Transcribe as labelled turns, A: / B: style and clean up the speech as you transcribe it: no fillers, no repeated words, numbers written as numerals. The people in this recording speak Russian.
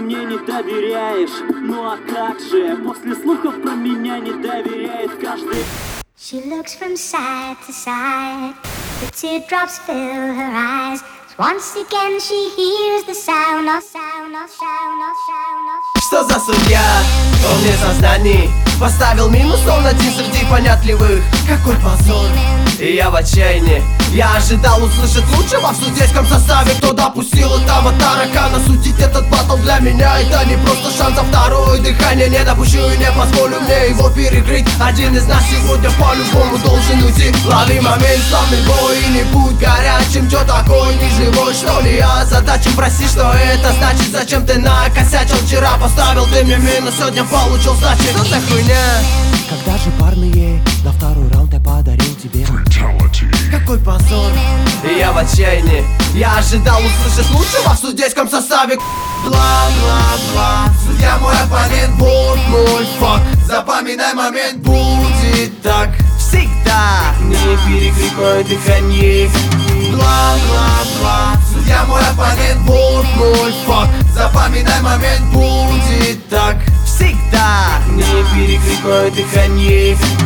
A: мне не доверяешь. Ну а как же, после слухов про меня не доверяет каждый.
B: She looks from side to side, the teardrops fill her eyes. Once again she hears the sound of
C: Что за судья? Он мне сознание поставил минус, он один среди понятливых. Какой позор, и я в отчаянии. Я ожидал услышать лучшего в судейском составе. Кто допустил этого таракана? Судить этот батл для меня это не просто шанс, а второе дыхание. Не допущу и не позволю мне его перекрыть. Один из нас сегодня по-любому должен уйти. Лови момент, славный бой, и не будь горячим. Чё такой, не живой, что ли я? Задача прости, что это значит? Зачем ты накосячил? Вчера поставил ты мне минус, сегодня получил сдачи. Что за хуйня?
D: Когда же парные, на второй раунд я подарил тебе
C: Какой позор, и я в отчаянии. Я ожидал услышать лучшего в судейском составе. Бла-бла-бла, судья мой оппонент, вот мой фак. Запоминай момент, будет так всегда. Не перекрыть мое дыхание. Бла-бла-бла, судья мой оппонент, вот мой фак. Запоминай момент, будет так всегда. Не перекрыть мое дыхание.